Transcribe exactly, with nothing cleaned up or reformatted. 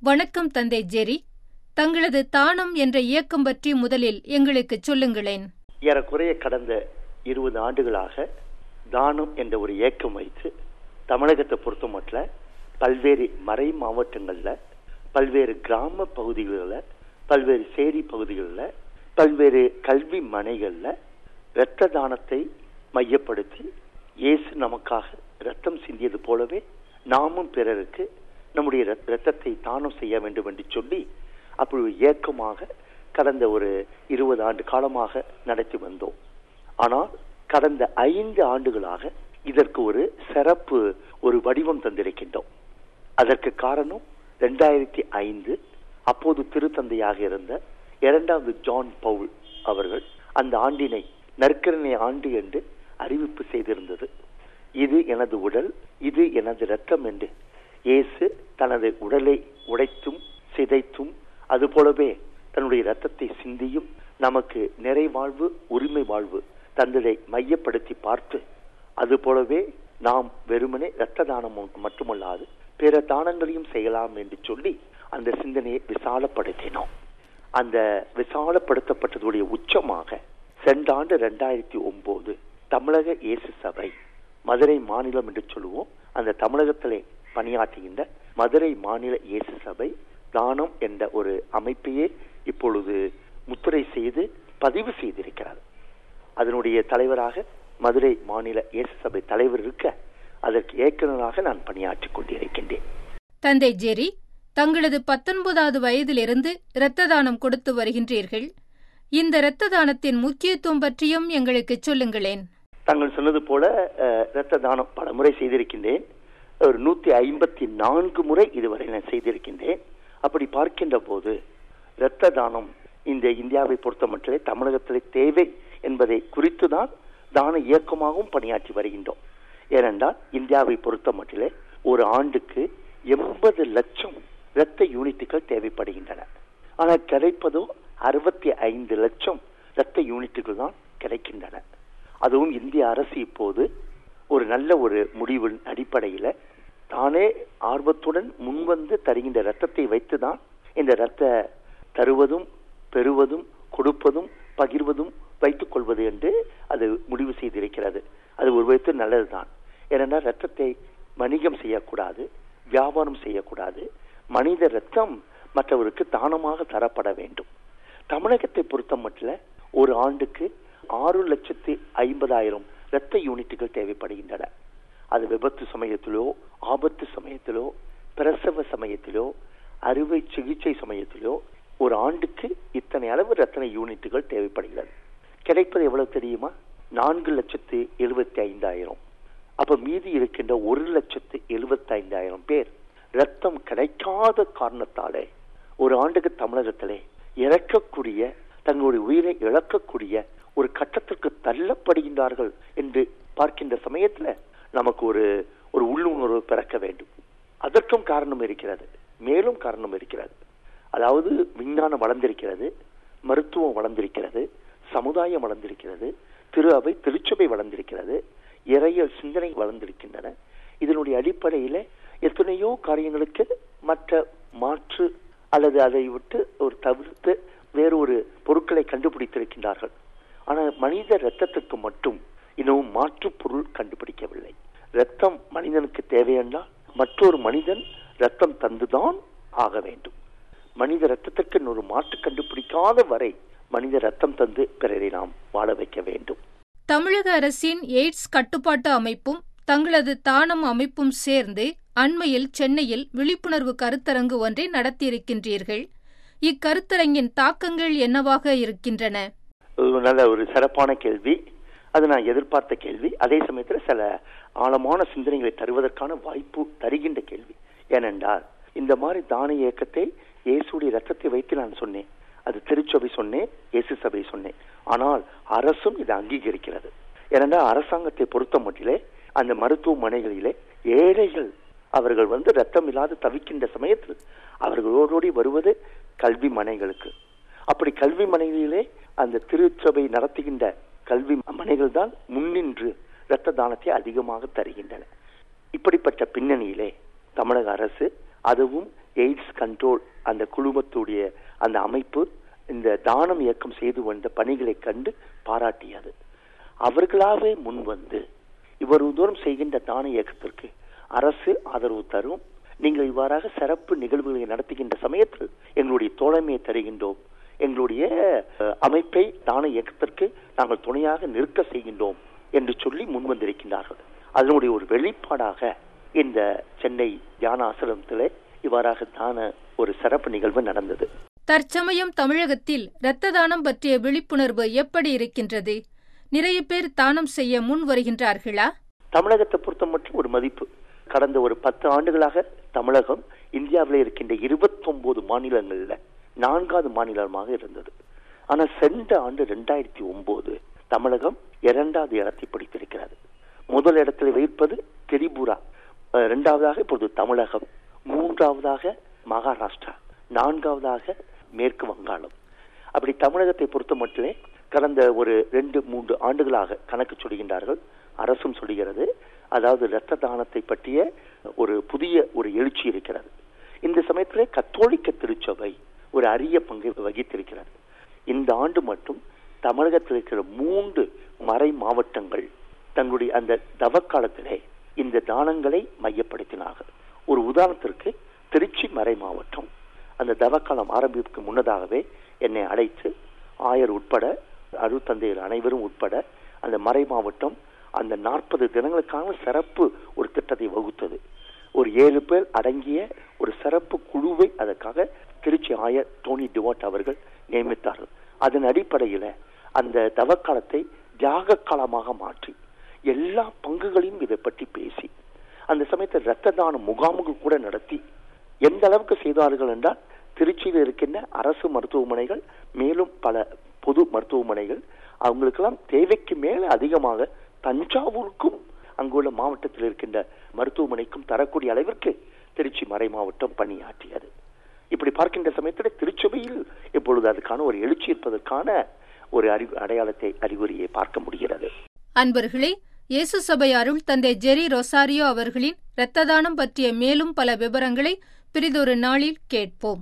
வணக்கம் தந்தை ஜெரி. தங்களது தானம் என்ற இயக்கம் பற்றி முதலில் எங்களுக்கு சொல்லுங்களேன். ஏறக்குறைய கடந்த இருபது ஆண்டுகளாக தானம் என்ற ஒரு இயக்கம் வைத்து தமிழகத்தை பொறுத்த மட்டும் பல்வேறு மறை மாவட்டங்களில், பல்வேறு கிராம பகுதிகளில், பல்வேறு சேரி பகுதிகளில், பல்வேறு கல்வி மனைகளில் இரத்த தானத்தை மையப்படுத்தி இயேசு நமக்காக இரத்தம் சிந்தியது போலவே நாமும் பிறருக்கு நம்முடைய இரத்தத்தை தானம் செய்ய வேண்டும் என்று சொல்லி அப்படி இயக்கமாக கடந்த ஒரு இருபது ஆண்டு காலமாக நடத்தி வந்தோம். ஆனால் கடந்த ஐந்து ஆண்டுகளாக இதற்கு ஒரு சிறப்பு ஒரு வடிவம் தந்திருக்கின்றோம். அதற்கு காரணம் இரண்டாயிரத்தி ஐந்து அப்போது திருத்தந்தையாக இருந்த இரண்டாவது ஜான் பவுல் அவர்கள் அந்த ஆண்டினை நற்கருணை ஆண்டு என்று அறிவிப்பு செய்திருந்தது. இது எனது உடல், இது எனது இரத்தம் என்று இயேசு தனது உடலை உடைத்தும் சிதைத்தும் அதுபோலவே தன்னுடைய இரத்தத்தை சிந்தியும் நமக்கு நிறைவாழ்வு, உரிமை வாழ்வு தந்ததை மையப்படுத்தி பார்த்து அதுபோலவே நாம் வெறுமனே இரத்த தானம் மட்டுமல்லாது பிற தானங்களையும் செய்யலாம் என்று சொல்லி அந்த சிந்தனையை விசாலப்படுத்தினோம். அந்த விசாலப்படுத்தப்பட்டதுடைய உச்சமாக சென்ற ஆண்டு இரண்டாயிரத்தி ஒன்பது தமிழக இயேசு சபை மதுரை மாநிலம் என்று சொல்லுவோம், அந்த தமிழகத்திலே பணியாற்றுகின்ற மதுரை மாநில இயேசு சபை தானம் என்ற ஒரு அமைப்பையே இப்பொழுது முத்திரை செய்து பதிவு செய்திருக்கிறார். அதனுடைய தலைவராக மதுரை மாநில இயேசு சபை தலைவர் இருக்க அதற்கு இயக்குநராக நான் பணியாற்றிக் கொண்டிருக்கின்றேன். தந்தை ஜெரி, தங்களது பத்தொன்பதாவது வயதிலிருந்து இரத்த தானம் கொடுத்து வருகின்றீர்கள். இந்த இரத்த தானத்தின் முக்கியத்துவம் பற்றியும் எங்களுக்கு சொல்லுங்களேன். தாங்கள் சொன்னது போல இரத்த தானம் பல முறை செய்திருக்கின்றேன். ஒரு நூத்தி ஐம்பத்தி நான்கு முறை இதுவரை நான் செய்திருக்கின்றேன். அப்படி பார்க்கின்ற போது இரத்த தானம் இந்த இந்தியாவை பொறுத்த மட்டுமே தமிழகத்திலே தேவை என்பதை குறித்து தான் தான இயக்கமாகவும் பணியாற்றி வருகின்றோம். ஏனென்றால் இந்தியாவை பொறுத்த மட்டிலே ஒரு ஆண்டுக்கு எண்பது லட்சம் இரத்த யூனிட்டுகள் தேவைப்படுகின்றன. ஆனால் கிடைப்பதோ அறுபத்தி ஐந்து லட்சம் இரத்த யூனிட்டுகள் தான் கிடைக்கின்றன. அதுவும் இந்திய அரசு இப்போது ஒரு நல்ல ஒரு முடிவின் அடிப்படையில் தானே ஆர்வத்துடன் முன்வந்து தருகின்ற இரத்தத்தை வைத்துதான் இந்த இரத்த தருவதும் பெறுவதும் கொடுப்பதும் பகிர்வதும் வைத்துக் கொள்வது என்று அது முடிவு செய்திருக்கிறது. அது ஒரு விதத்தில் நல்லதுதான். ஏனென்றால் இரத்தத்தை வணிகம் செய்யக்கூடாது, வியாபாரம் செய்யக்கூடாது. மனித இரத்தம் மற்றவருக்கு தானமாக தரப்பட வேண்டும். தமிழகத்தை பொறுத்த மட்டும் ஒரு ஆண்டுக்கு ஆறு லட்சத்தி ஐம்பதாயிரம் இரத்த யூனிட்டுகள் தேவைப்படுகின்றன. அது விபத்து சமயத்திலோ, ஆபத்து சமயத்திலோ, பிரசவ சமயத்திலோ, அறுவை சிகிச்சை சமயத்திலோ ஒரு ஆண்டுக்கு இத்தனை அளவு இரத்த யூனிட்டுகள் தேவைப்படுகிறது. கிடைப்பது எவ்வளவு தெரியுமா? நான்கு லட்சத்து எழுபத்தி ஐந்தாயிரம். அப்ப மீதி இருக்கின்ற ஒரு லட்சத்து எழுபத்தி ஐந்தாயிரம் பேர் இரத்தம் கிடைக்காத காரணத்தாலே ஒரு ஆண்டுக்கு தமிழகத்திலே இறக்கக்கூடிய, தங்களுடைய உயிரை இழக்கக்கூடிய ஒரு கட்டத்திற்கு தள்ளப்படுகின்றார்கள் என்று பார்க்கின்ற சமயத்துல நமக்கு ஒரு ஒரு உள்ளுணர்வு பிறக்க வேண்டும். அதற்கும் காரணம் இருக்கிறது, மேலும் காரணம் இருக்கிறது. அதாவது விஞ்ஞானம் வளர்ந்திருக்கிறது, மருத்துவம் வளர்ந்திருக்கிறது, சமுதாயம் வளர்ந்திருக்கிறது, திரு அவை திருச்சபை வளர்ந்திருக்கிறது, இறையல் சிந்தனை வளர்ந்திருக்கின்றன. இதனுடைய அடிப்படையில எத்தனையோ காரியங்களுக்கு மற்ற மாற்று அல்லது அதை விட்டு ஒரு தவிர்த்து வேறு ஒரு பொருட்களை கண்டுபிடித்திருக்கின்றார்கள். ஆனால் மனித இரத்தத்துக்கு மட்டும் இன்னும் மாற்று பொருள் கண்டுபிடிக்கவில்லை. இரத்தம் மனிதனுக்கு தேவையென்றால் மற்றொரு மனிதன் இரத்தம் தந்துதான் ஆக வேண்டும். மனித இரத்தத்திற்கு ஒரு மாற்று கண்டுபிடிக்காத வரை மனித இரத்தம் தந்து பிறரை நாம் வாழ வைக்க வேண்டும். தமிழக அரசின் எய்ட்ஸ் கட்டுப்பாட்டு அமைப்பும் தங்களது தானம் அமைப்பும் சேர்ந்து அண்மையில் சென்னையில் விழிப்புணர்வு கருத்தரங்கு ஒன்றை நடத்தியிருக்கின்றீர்கள். இக்கருத்தரங்கின் தாக்கங்கள் என்னவாக இருக்கின்றன? நல்ல ஒரு சிறப்பான கேள்வி. அது நான் எதிர்பார்த்த கேள்வி. அதே சமயத்தில் சில ஆழமான சிந்தனைகளை தருவதற்கான வாய்ப்பு தருகின்ற கேள்வி. ஏனென்றால் இந்த மாதிரி தான இயக்கத்தை இயேசுடைய இரத்தத்தை வைத்து நான் சொன்னேன். அது திருச்சபை சொன்னேன், இயேசு சபை சொன்னேன். ஆனால் அரசும் இதை அங்கீகரிக்கிறது. ஏனென்றால் அரசாங்கத்தை பொறுத்த மட்டிலே அந்த மருத்துவமனைகளிலே ஏழைகள் அவர்கள் வந்து ரத்தம் இல்லாது தவிக்கின்ற சமயத்தில் அவர்களோடு வருவது கல்வி மனைகளுக்கு. அப்படி கல்வி மனைகளிலே அந்த திருச்சபை நடத்துகின்ற கல்வி மனைகள் தான் முன்னின்று இரத்த தானத்தை அதிகமாக தருகின்றன. இப்படிப்பட்ட பின்னணியிலே தமிழக அரசு அதுவும் எய்ட்ஸ் கண்ட்ரோல் அந்த குழுமத்துடைய அந்த அமைப்பு இந்த தானம் இயக்கம் செய்து வந்த பணிகளை கண்டு பாராட்டியது. அவர்களாவே முன் வந்து இவ்வளவு தூரம் செய்கின்ற தான இயக்கத்திற்கு அரசு ஆதரவு தரும், நீங்கள் இவ்வாறாக சிறப்பு நிகழ்வுகளை நடத்துகின்ற சமயத்தில் எங்களுடைய தோழமையை தருகின்றோம், எங்களுடைய அமைப்பை தான இயக்கத்திற்கு நாங்கள் துணையாக நிற்க செய்கின்றோம் என்று சொல்லி முன்வந்திருக்கின்றார்கள். அதனுடைய ஒரு வெளிப்பாடாக இந்த சென்னை தியான ஆசிரமத்திலே இவ்வாறாக தான ஒரு சிறப்பு நிகழ்வு நடந்தது. தற்சமயம் தமிழகத்தில் இரத்த தானம் பற்றிய விழிப்புணர்வு எப்படி இருக்கின்றது? நிறைய பேர் தானம் செய்ய முன் வருகின்றார்களா? தமிழகத்தை பொறுத்த மட்டும் ஒரு மதிப்பு, கடந்த ஒரு பத்து ஆண்டுகளாக தமிழகம் இந்தியாவில் இருக்கின்ற இருபத்தி ஒன்பது மாநிலங்கள்ல நான்காவது மாநிலமாக இருந்தது. ஆனால் சென்ற ஆண்டு இரண்டாயிரத்தி ஒன்பது தமிழகம் இரண்டாவது இடத்தை பிடித்திருக்கிறது. முதல் இடத்தில் வைப்பது திரிபுரா, இரண்டாவதாக இப்பொழுது தமிழகம், மூன்றாவதாக மகாராஷ்டிரா, நான்காவதாக மேற்கு வங்காளம். அப்படி தமிழகத்தை பொறுத்த மட்டுமே கடந்த ஒரு ரெண்டு மூன்று ஆண்டுகளாக கணக்கு சொல்கின்றார்கள், அரசும் சொல்கிறது. அதாவது இரத்த தானத்தை பற்றிய ஒரு புதிய ஒரு எழுச்சி இருக்கிறது. இந்த சமயத்திலே கத்தோலிக்க திருச்சபை ஒரு அரிய பங்கை வகித்திருக்கிறது. இந்த ஆண்டு மட்டும் தமிழகத்தில் இருக்கிற மூன்று மறை மாவட்டங்கள் தங்களுடைய அந்த தவக்காலத்திலே இந்த தானங்களை மையப்படுத்தினார்கள். ஒரு உதாரணத்திற்கு திருச்சி மறை மாவட்டம் அந்த தவக்காலம் ஆரம்பிக்கும் முன்னதாகவே என்னை அழைத்து ஆயர் உட்பட அருட்தந்தையர் அனைவரும் உட்பட அந்த மறை மாவட்டம் அந்த நாற்பது தினங்களுக்கான சிறப்பு ஒரு திட்டத்தை வகுத்தது. ஒரு ஏழு பேர் அடங்கிய ஒரு சிறப்பு குழுவை அதற்காக திருச்சி ஆயர் டோனி டிவாட் அவர்கள் நியமித்தார்கள். அதன் அடிப்படையில அந்த தவக்காலத்தை தியாக காலமாக மாற்றி எல்லா பங்குகளையும் இதை பற்றி பேசி அந்த சமயத்தில் இரத்த தான முகாமுகள் கூட நடத்தி எந்த அளவுக்கு செய்தார்கள் என்றால், திருச்சியில் இருக்கின்ற அரசு மருத்துவமனைகள் மேலும் பல பொது மருத்துவமனைகள் அவங்களுக்கெல்லாம் தேவைக்கு மேல அதிகமாக தஞ்சாவூருக்கும் அங்குள்ள மாவட்டத்தில் இருக்கின்ற மருத்துவமனைக்கும் தரக்கூடிய அளவிற்கு திருச்சி மறை மாவட்டம் பணியாற்றியது. இப்படி பார்க்கின்ற சமயத்தில் திருச்சபையில் இப்பொழுது அதுக்கான ஒரு எழுச்சி இருப்பதற்கான ஒரு அறிவு அடையாளத்தை அறிகுறியை பார்க்க முடிகிறது. அன்பர்களே, இயேசு சபை அருள் தந்தை ஜெரி ரொசாரியோ அவர்களின் இரத்த தானம் பற்றிய மேலும் பல விவரங்களை பிறிதொரு நாளில் கேட்போம்.